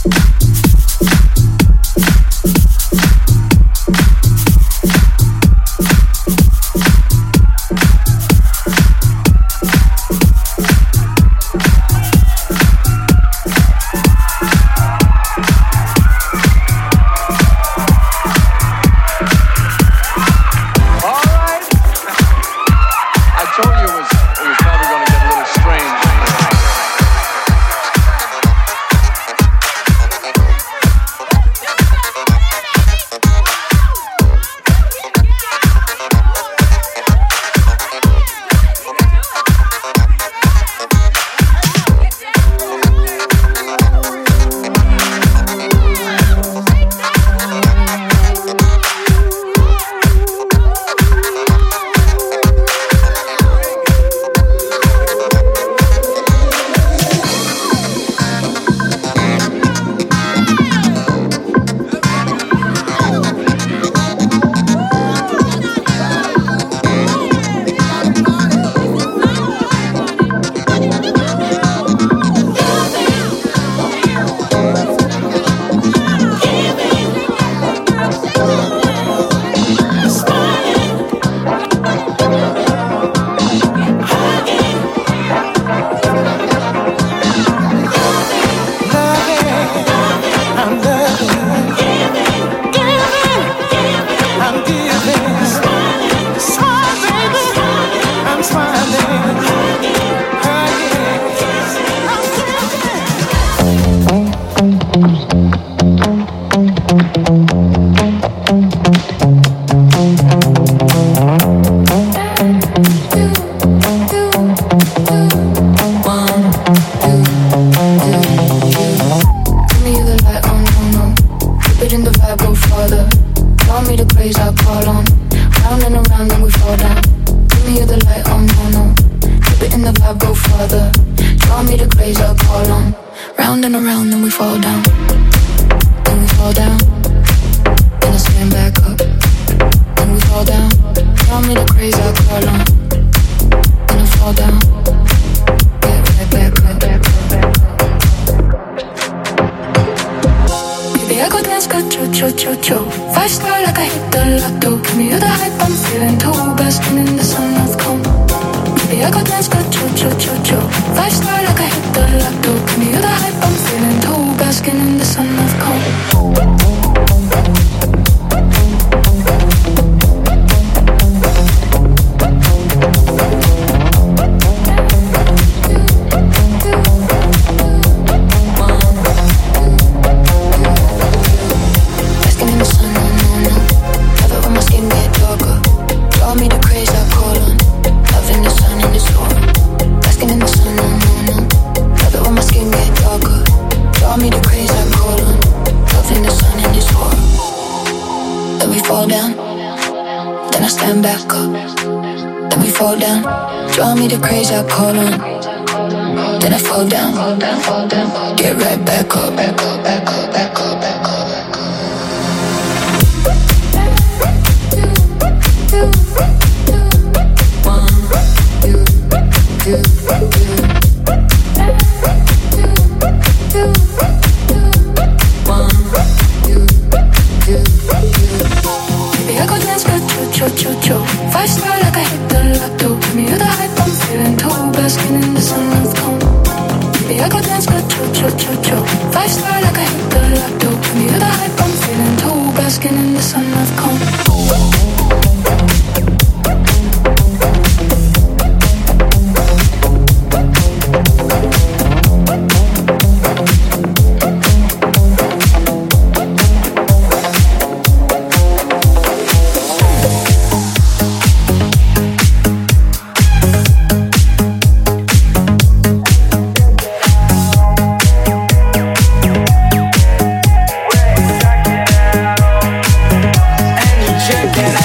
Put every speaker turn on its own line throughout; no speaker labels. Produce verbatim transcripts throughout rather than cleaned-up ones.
Check it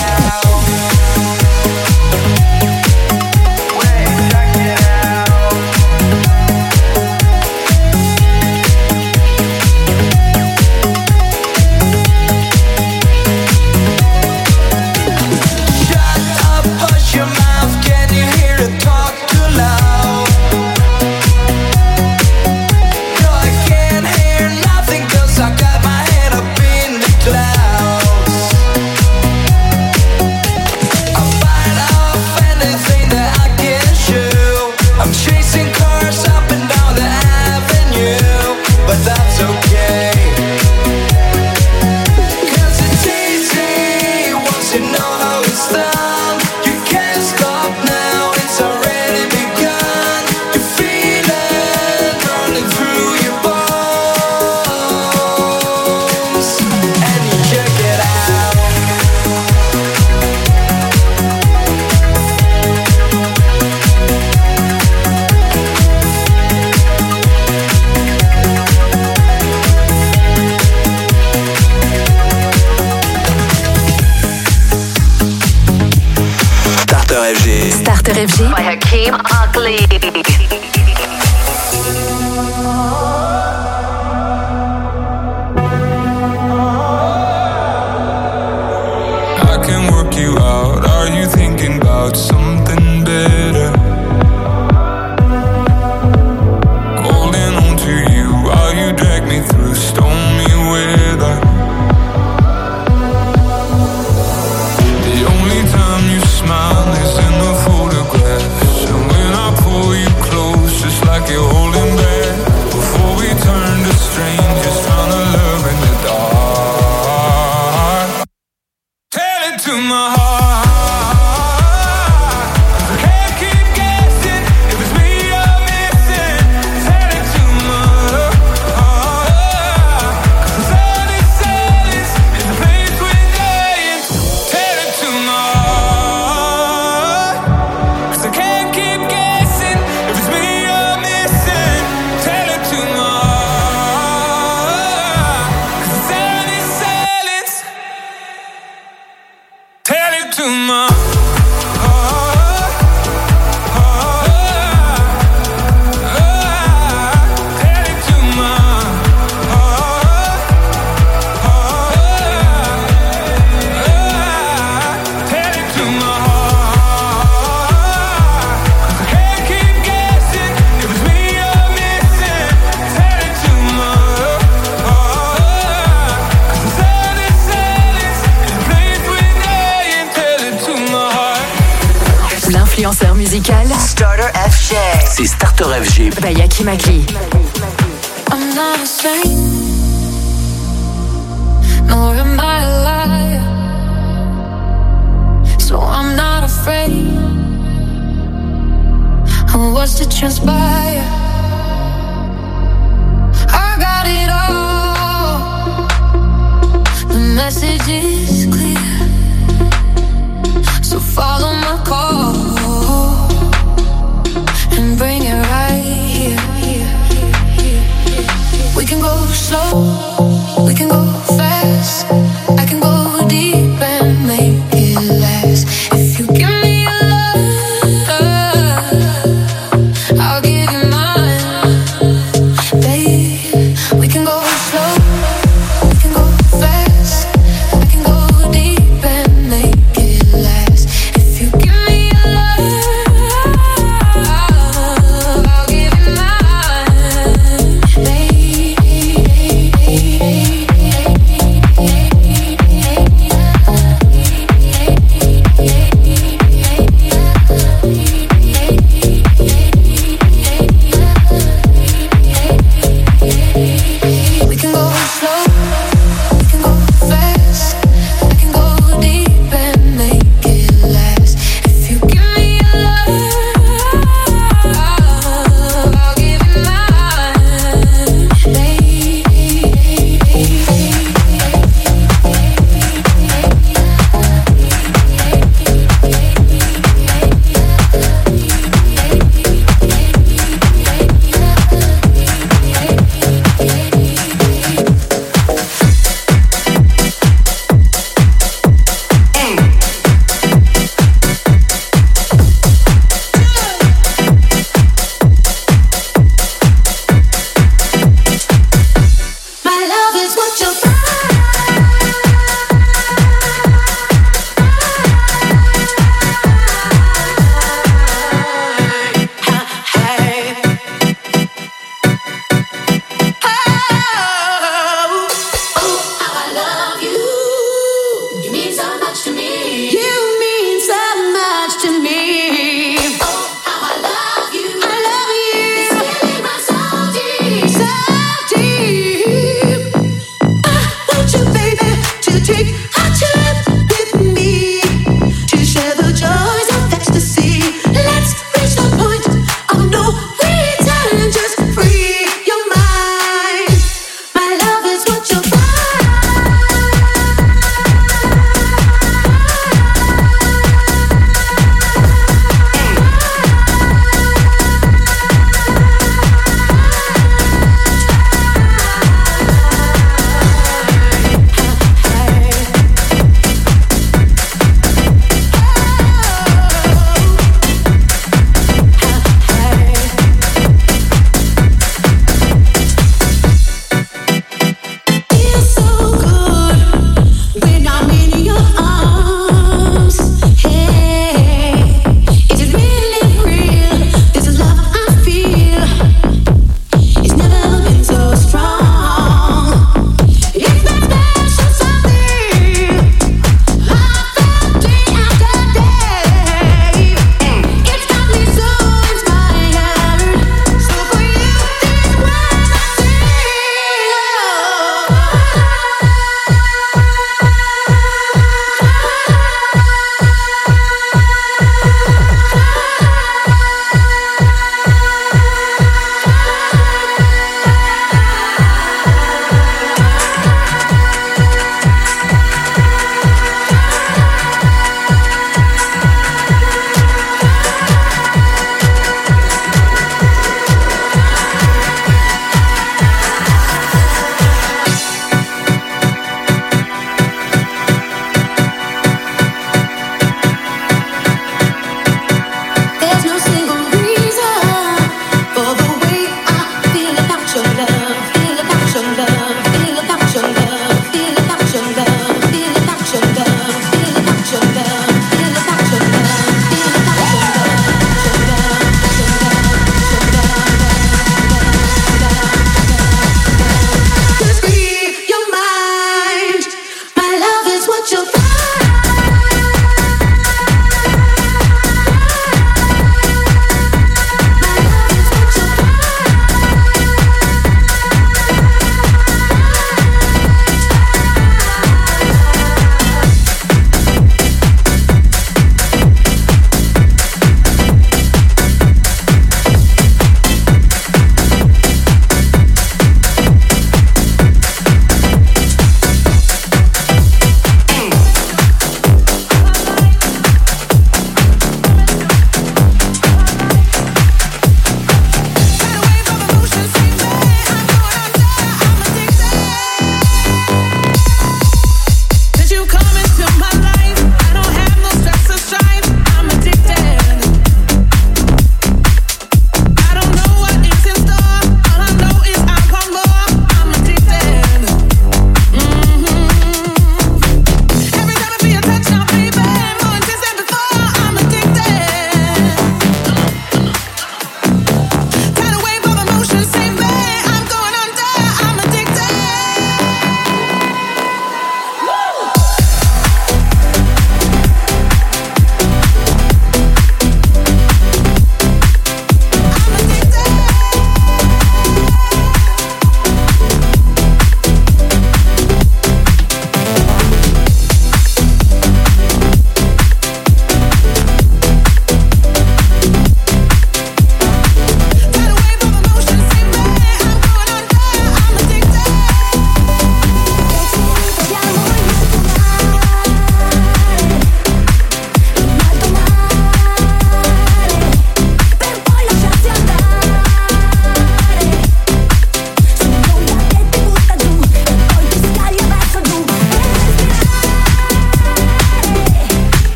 Starter F G by Hakeem Ugly.
You out, are you thinking about something better? Holding on to you, while you drag me through stormy weather. The only time you smile is in the photographs, and when I pull you close, just like you're holding back, before we turn to strangers, trying to love in the dark. Tell it to my heart.
Influenceur musical
Starter F G.
C'est Starter F G
by Hakeem Ugly.
I'm not a saint, nor am I a liar, so I'm not afraid of what's to transpire. I got it all, the message is clear, so follow my call and bring it right here. We can go slow, we can go fast, I can go deep and make it last. If you give me your love, I'll give you mine, babe. We can go slow, we can go fast, I can go deep and make it last. If you give me your love, I'll give you mine, babe.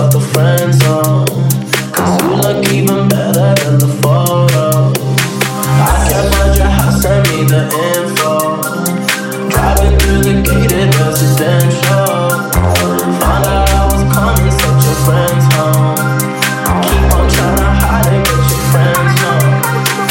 out the friend zone. Cause you look even better than the photo. I can't find your house, send me the info. Driving through the gated residential. Found out I was coming, sent your friends home. Keep on trying to hide it, but your friends know.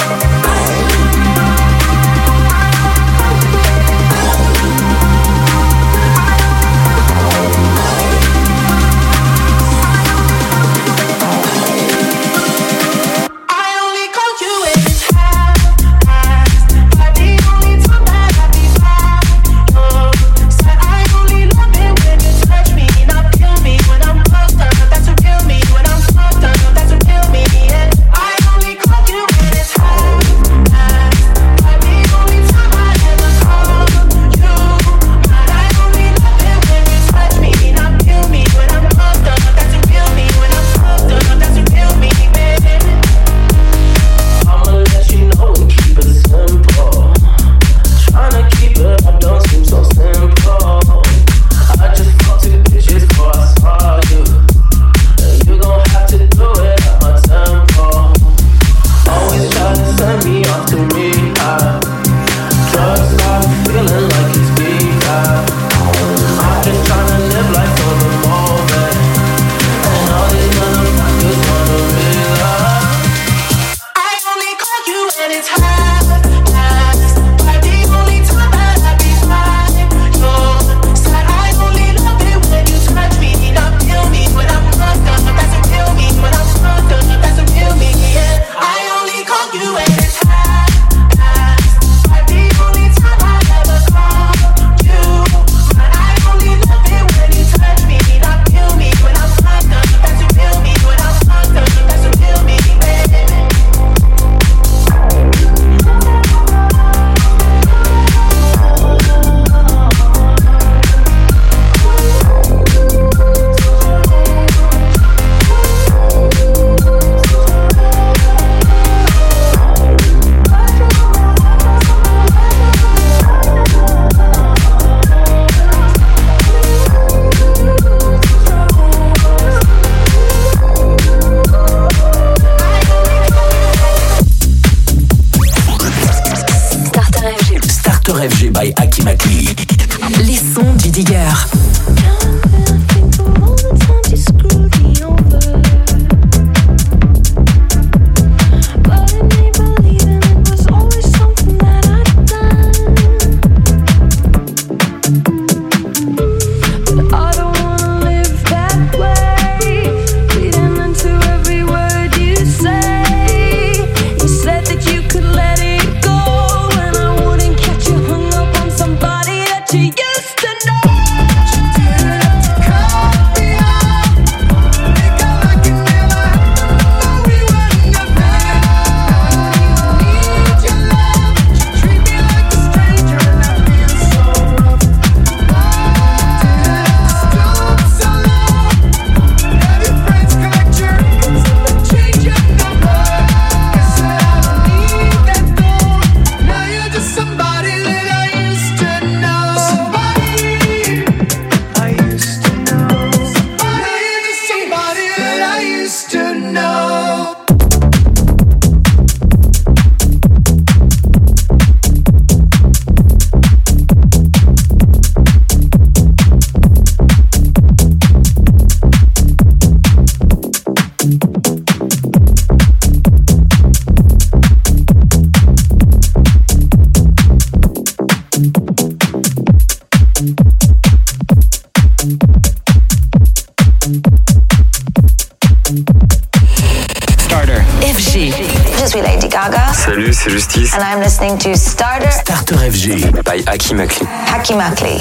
Salut, c'est Justice.
And I'm listening to Starter.
Starter F G by Hakim Akli.
Hakim Akli.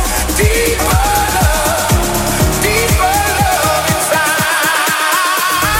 Deeper love inside.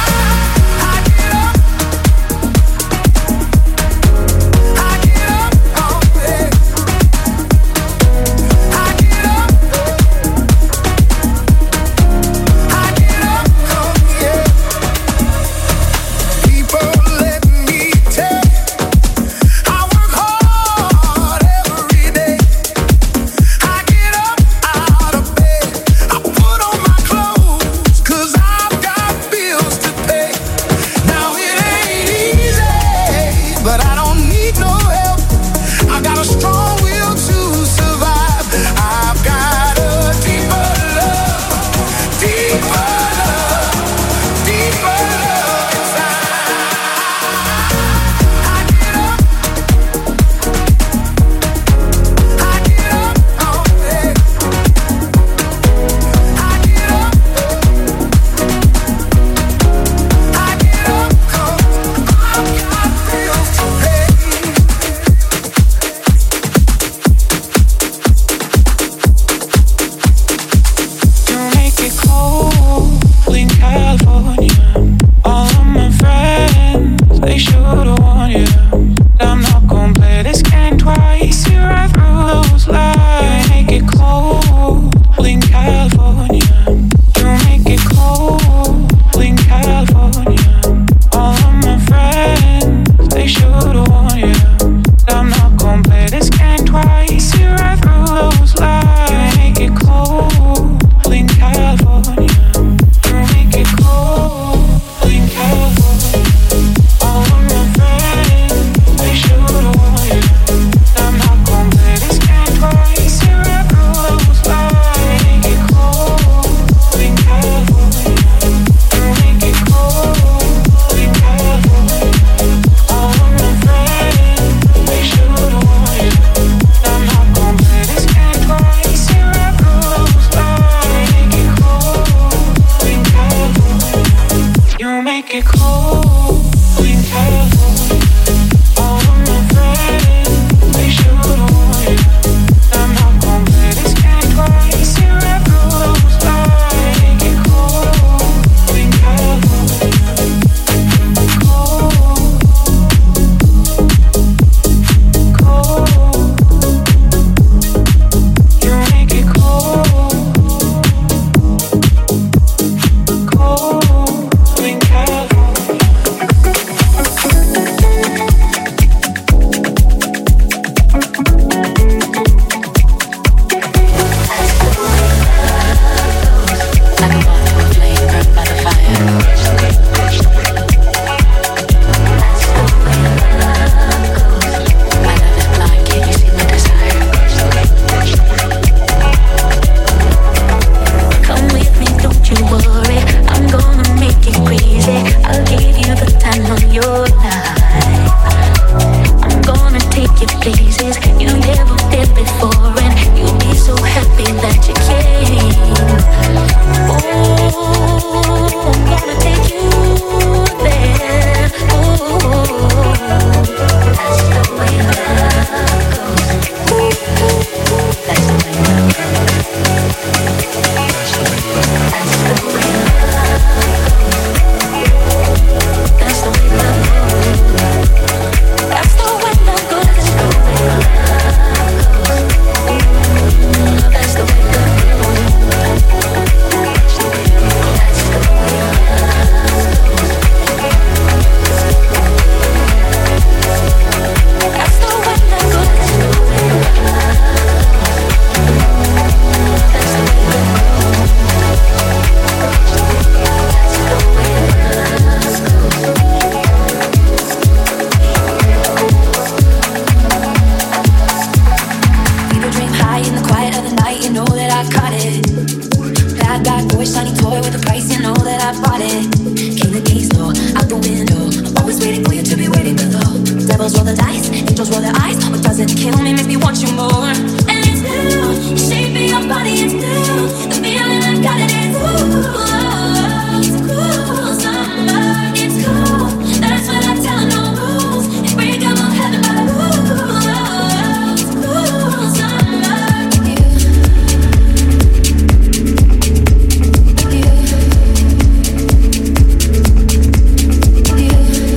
you more. And it's new, you're shaping your body, it's new. The feeling I got it is ooh, it's cool, summer, it's cool. That's what I tell no rules. It's break up on heaven, but ooh, it's cool, summer.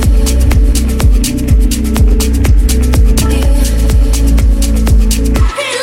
Feel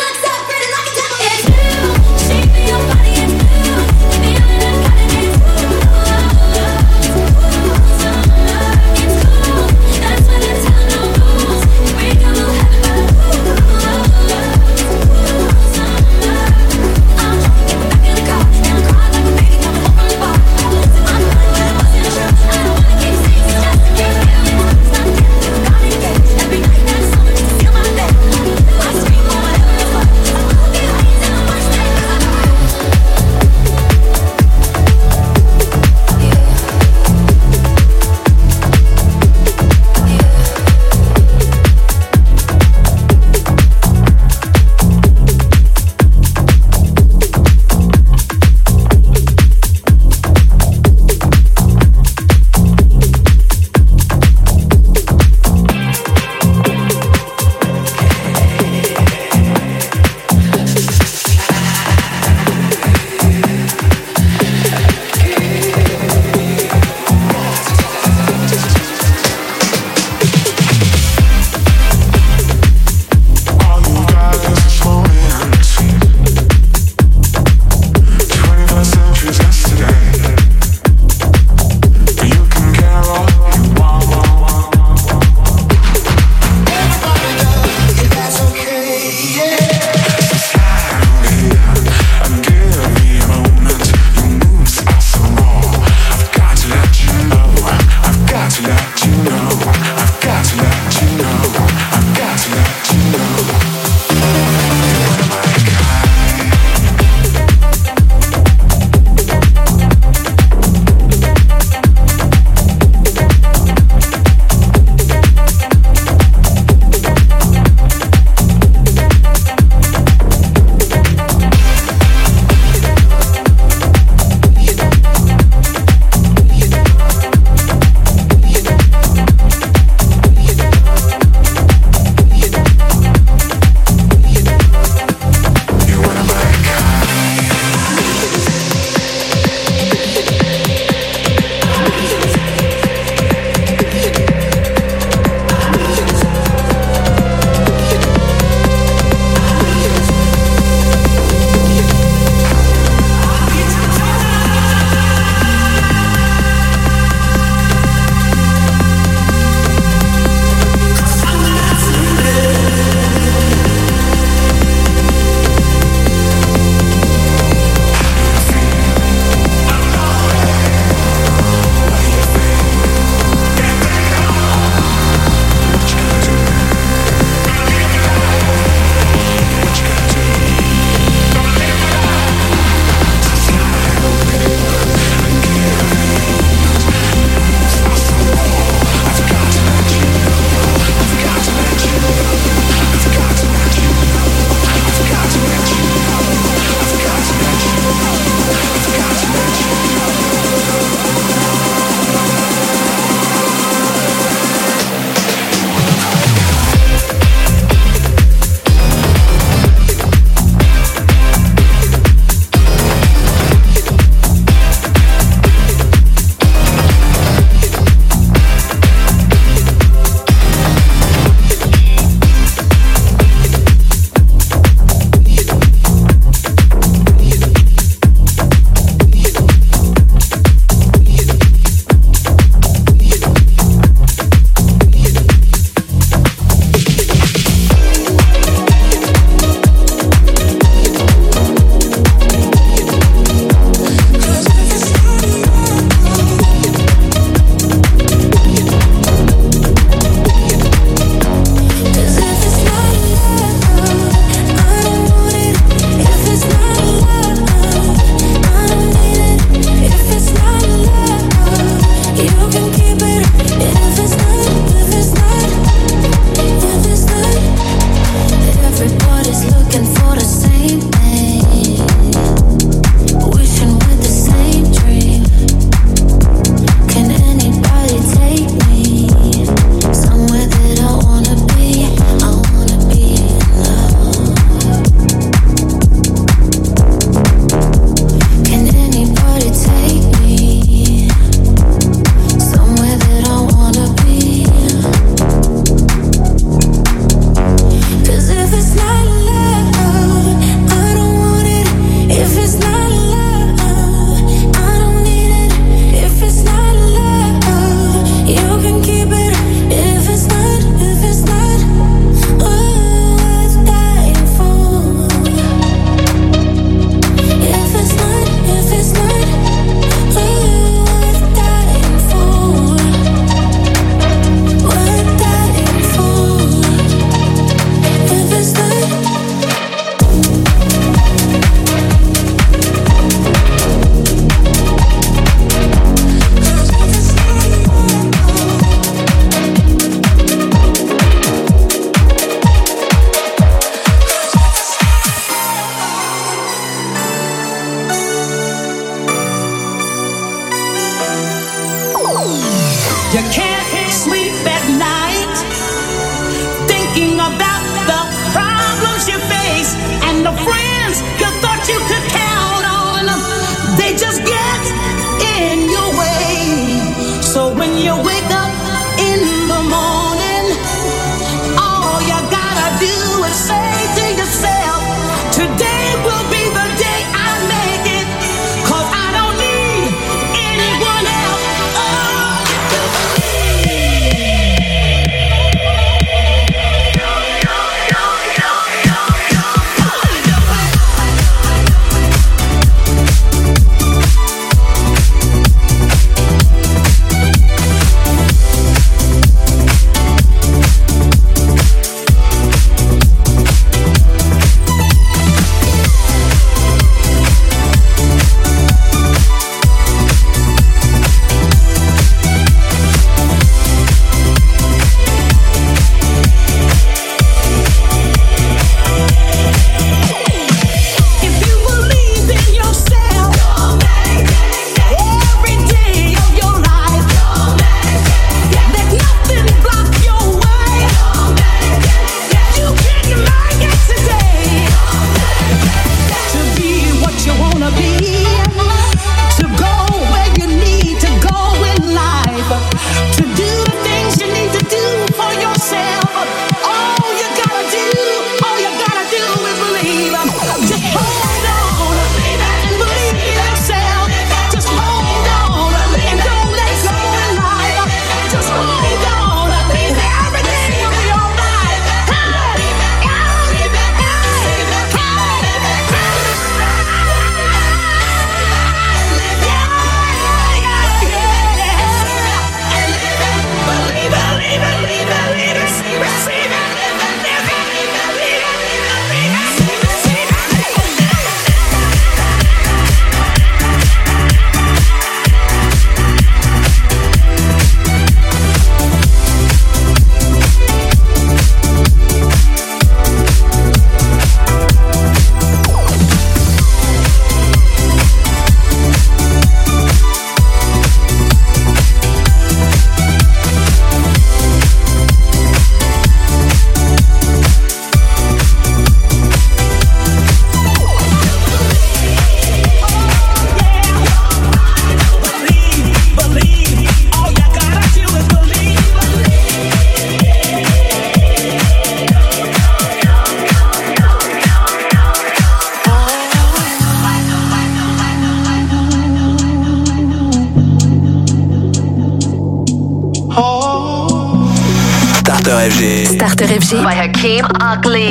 Starter F G. Starter F G by Hakeem Oakley.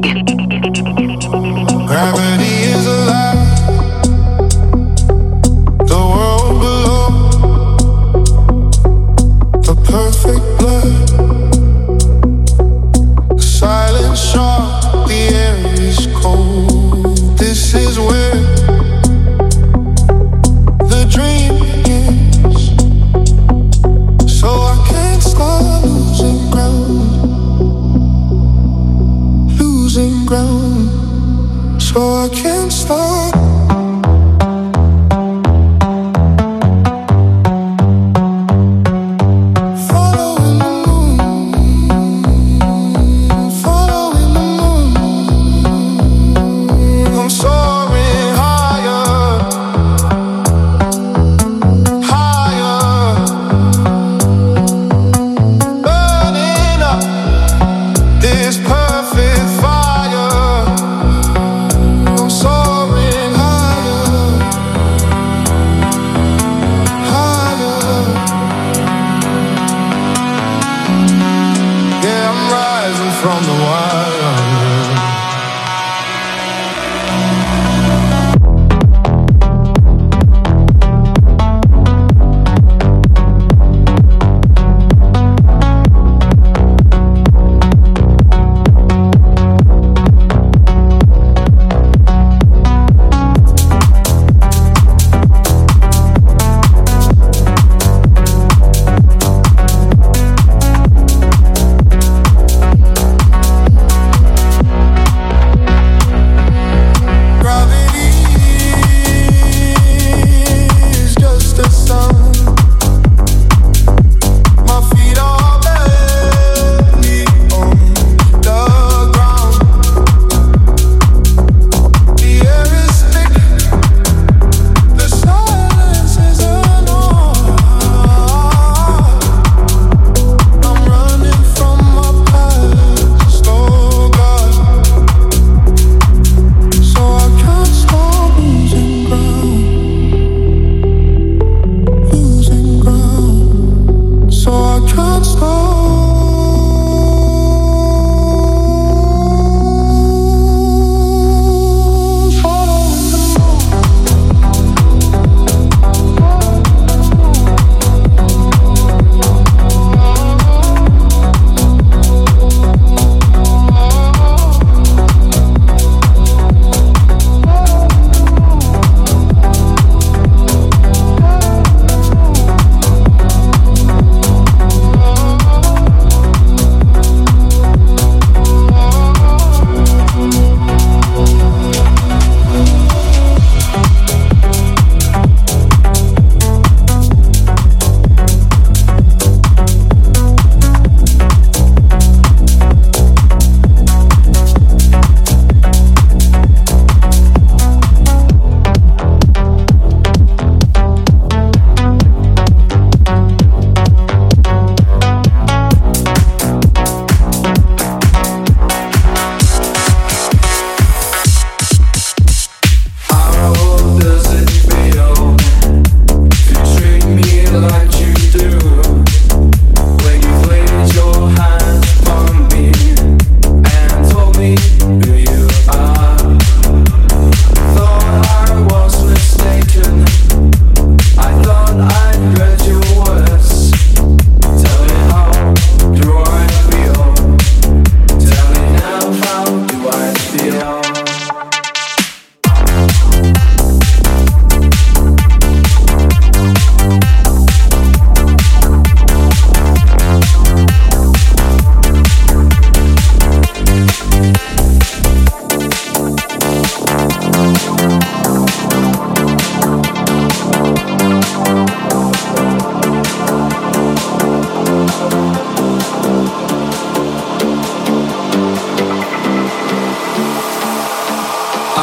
Gravity is alive. The world below. The perfect blood. The silence sharp. The air is cold. This is where the dream begins. So I can't stop losing ground. Losing ground. So I can't stop. Following the moon, following the moon. I'm soaring higher, higher, burning up this perfect fire. I'm soaring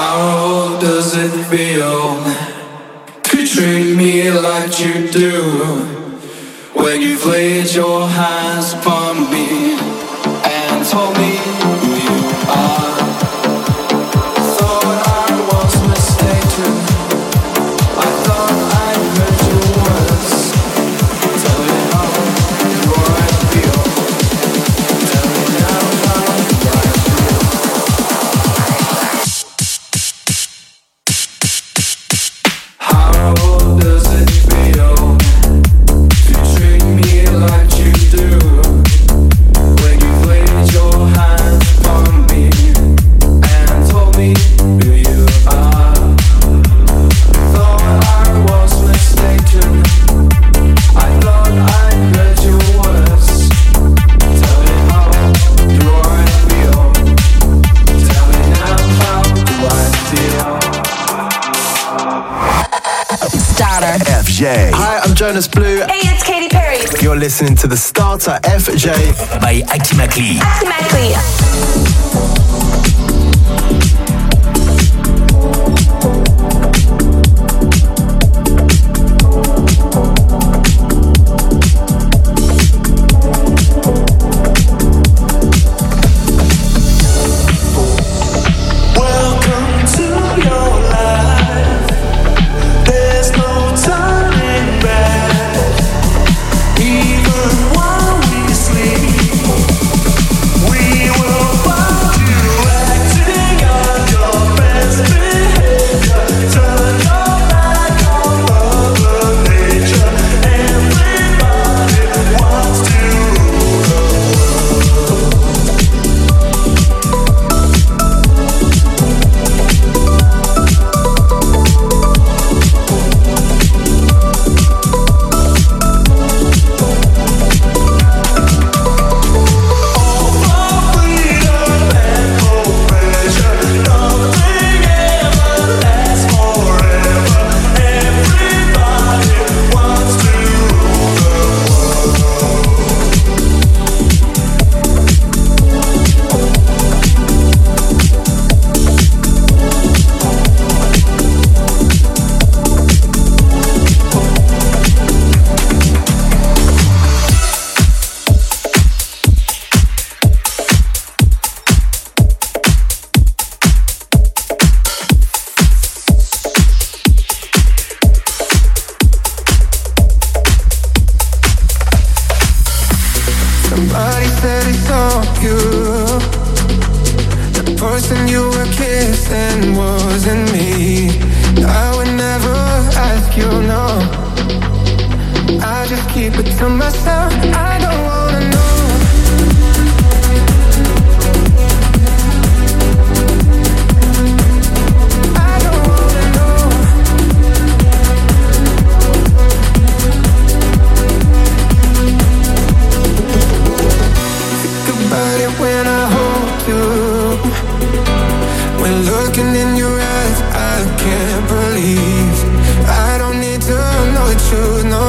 How does it feel to treat me like you do when you've laid your hands upon me and told me who you are? Thought I was mistaken. I thought I heard your words. Tell me how do I feel? Tell me now how do I feel? How does it feel to treat me like you do when you've laid your hands upon me and told me who you are? Thought I was mistaken. I thought I heard your words. Tell me how do I feel? Tell me now how do I feel?
Starter
F J.
Hi, I'm Jonas Blue.
Hey, it's Katy Perry.
You're listening to the Starter F J.
by Aki Makli.
Aki Makli.
Welcome to your life. There's no turning back. Even while we sleep, we will find you acting on your best behavior. Turn your back on Mother Nature. Everybody wants to rule the
Somebody said it's all you. The person you were kissing wasn't me. I would never ask you, no. I just keep it to myself. I don't wanna know. I don't wanna know. Think about it when I hold you. When looking in your eyes, I can't believe. I don't need to know the truth, no.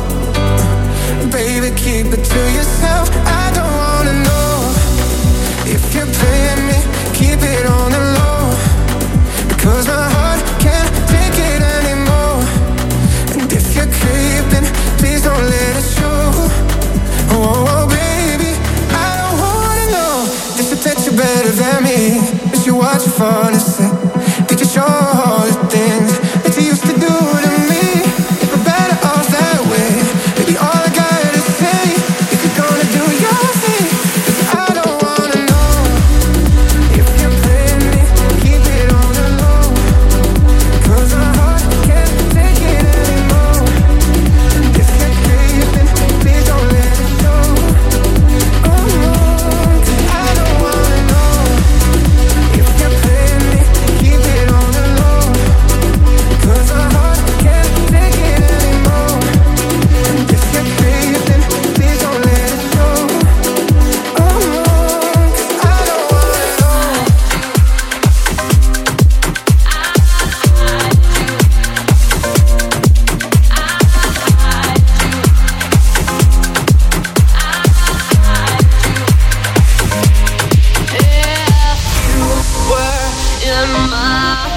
Baby, keep it to yourself. I don't wanna know. If you're playing me, keep it on the low. Because my heart can't take it anymore. And if you're creeping, please don't let it show. Oh, oh baby, I don't wanna know. If you touch you better than me, if you watch your fantasy, did you show all the things that you used to do to me? If we're better off that way, baby, all I gotta say is you're gonna do your thing. 'Cause I don't wanna know. If you're playing me, keep it on the low. 'Cause my heart can't take it anymore. And if you're creeping, please don't let it show. Oh no, 'cause I don't wanna know. If you're playing me, keep it on the low.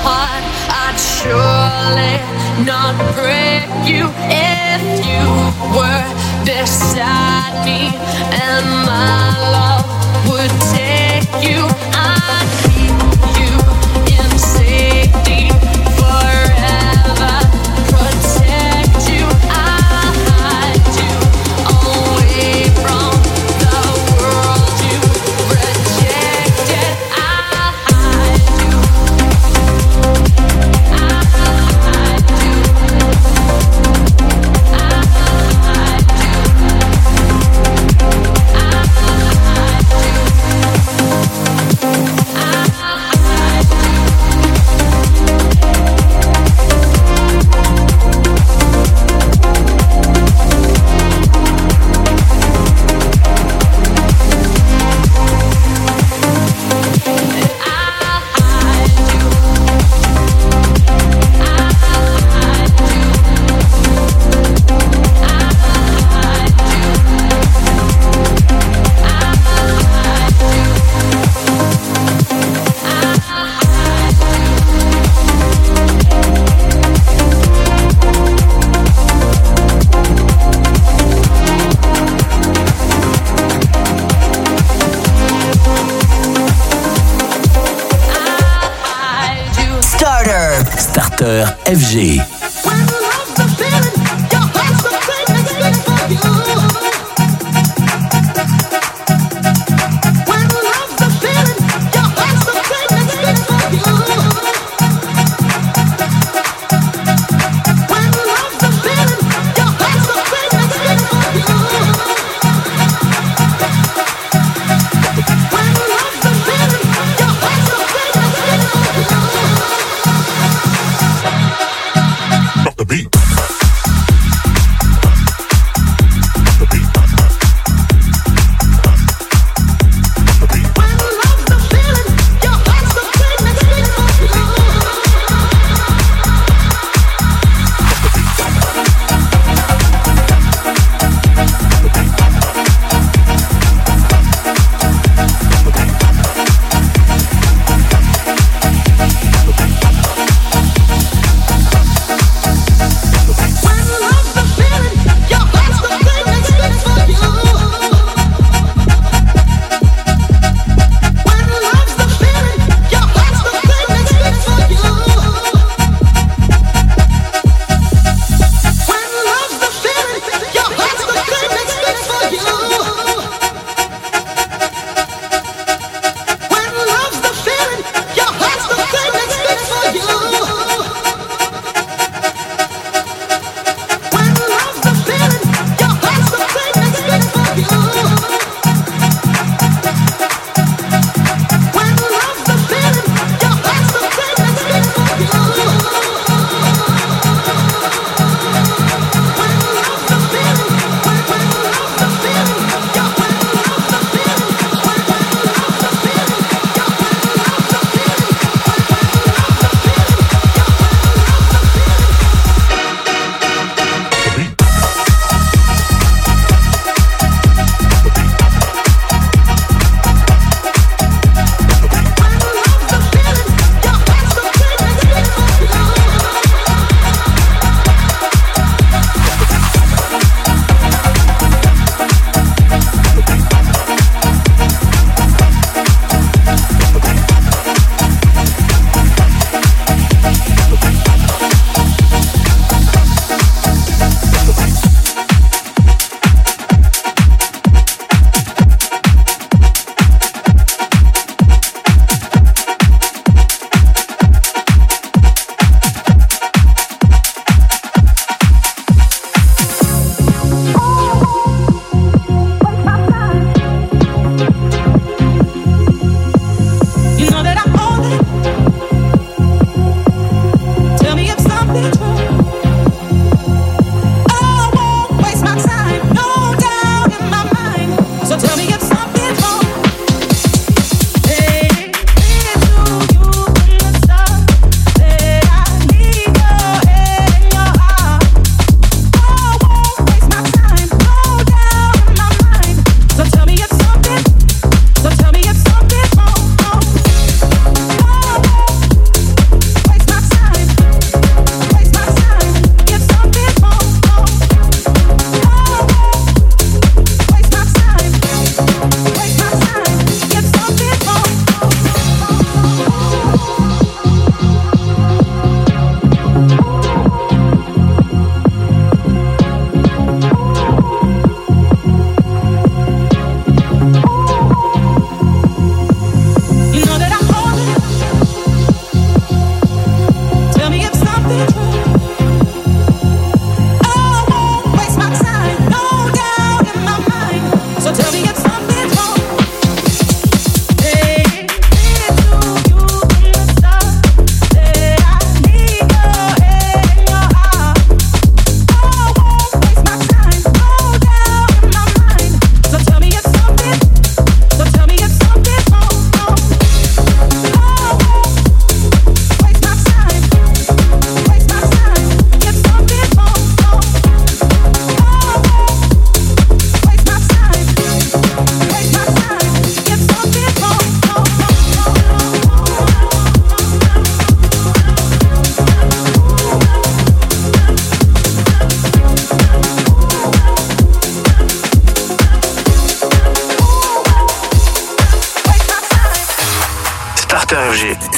heart, I'd surely not break you if you were beside me, and my love would take you. I'd keep you in safety forever, protect you. I'll hide you away from the world you rejected. I'll hide you. I'll hide you. I'll hide you. I'll
F G.
When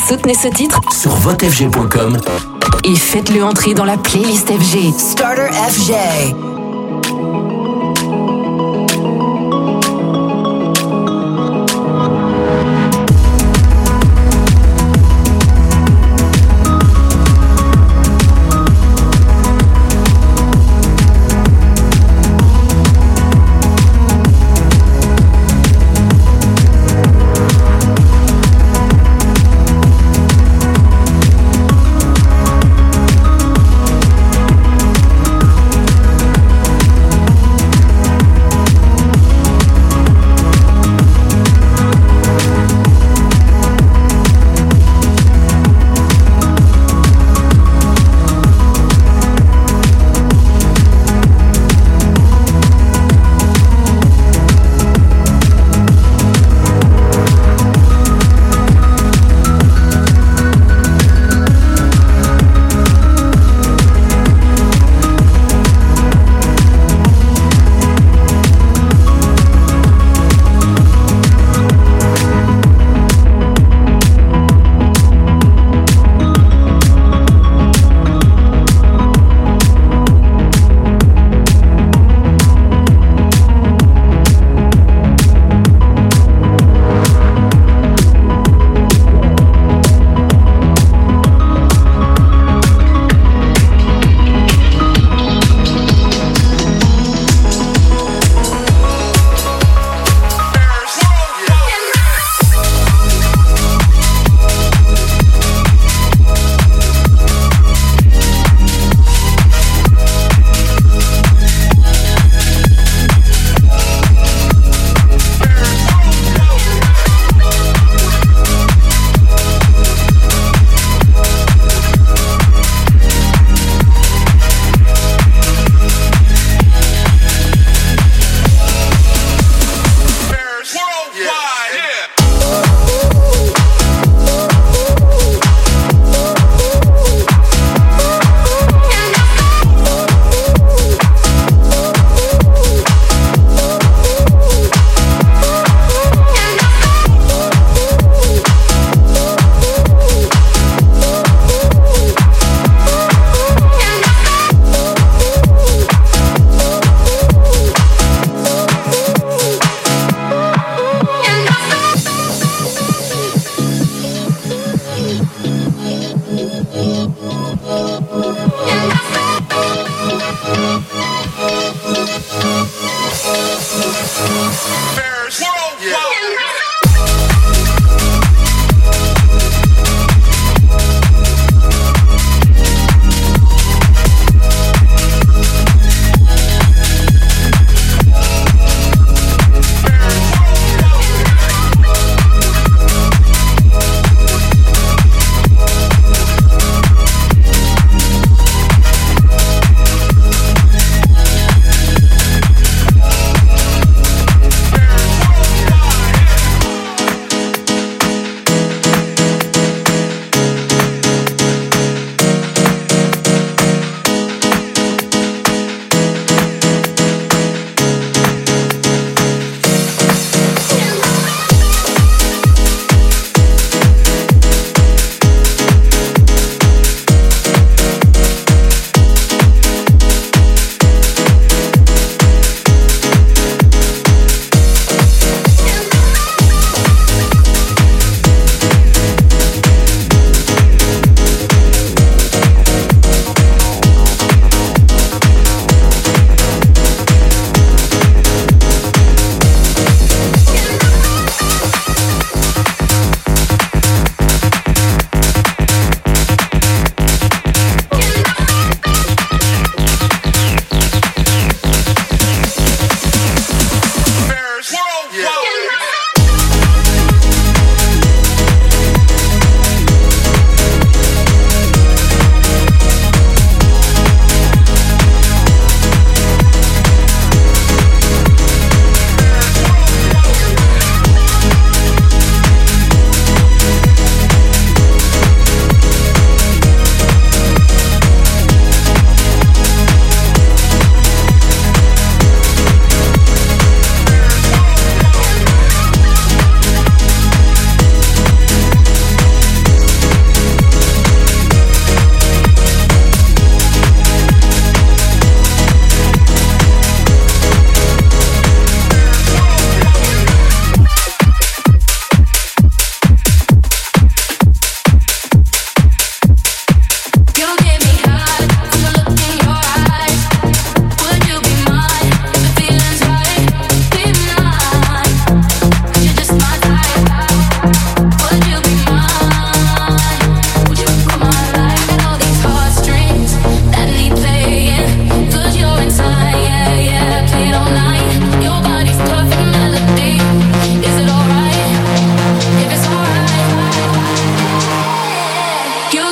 Soutenez ce titre
sur vote f g point com
et faites-le entrer dans la playlist F G. Starter F G.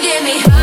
give me.